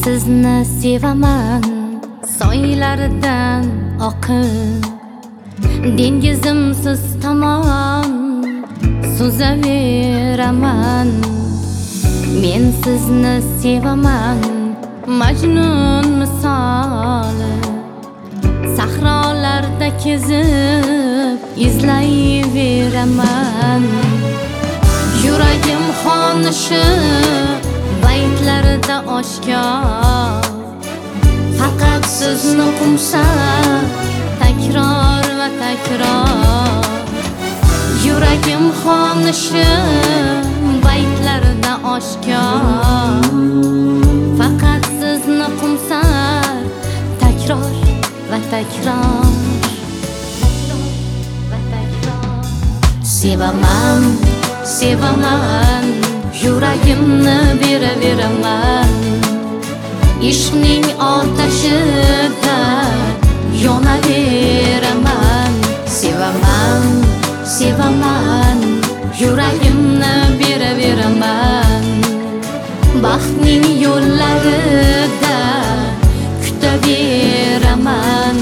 sizni sevaman, soylardan oqib dengizim siz tomon suzaveraman. Men sizni sevaman, Majnun misoli sahrolarda kezib izlayveraman. Yuragim xonishi baytlarida oshkor, faqat sizni qumsa takror va takror. Yuragim xonishi baytlarida oshkor, faqat sizni qumsa takror va takror. Sevaman, sevaman, yuragimni beraveraman. Ishqning otashida yonaveraman. Sevaman, sevaman, yuragimni beraveraman. Baxtning yo'llarida kutaveraman.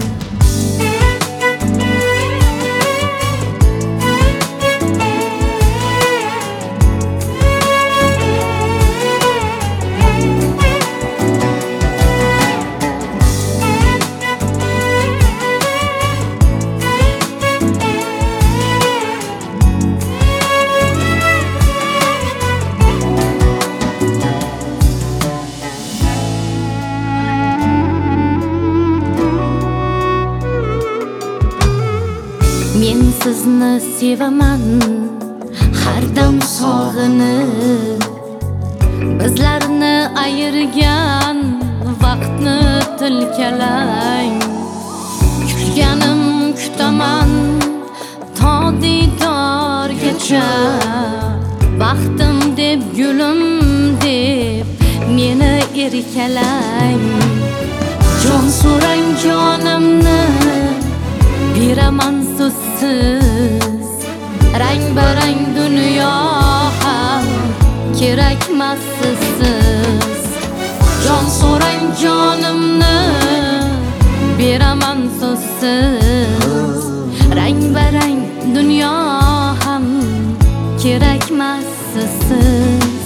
Men sizni sevaman, har dam sog'inib, bizlarni ayirgan vaqtni tilkalang. Kutganim kutaman to diydorgacha, baxtim deb gulim deb meni erkalang. Jon so'rang jonimni beraman so'zsiz, rang barang dunyo ham kerakmas sizsiz. Jon so'rang jonimni beraman so'zsiz, rang barang dunyo ham kerakmas sizsiz.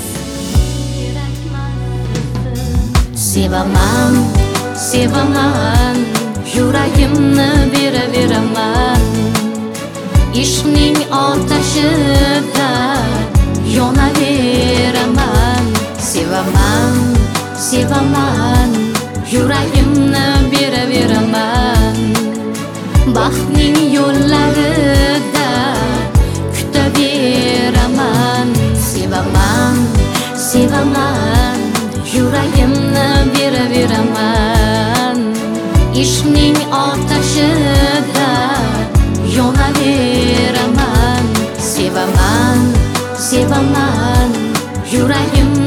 Sevaman, sevaman, yuragimni beraveraman. Ishqning otashida yonaveraman. Sevaman, sevaman, yuragimni beraveraman. Baxtning yo'llarida kutaveraman. Sevaman, sevaman, yuragimni beraveraman. Ishqning otashida yonaveraman. Sevaman, sevaman, yuragim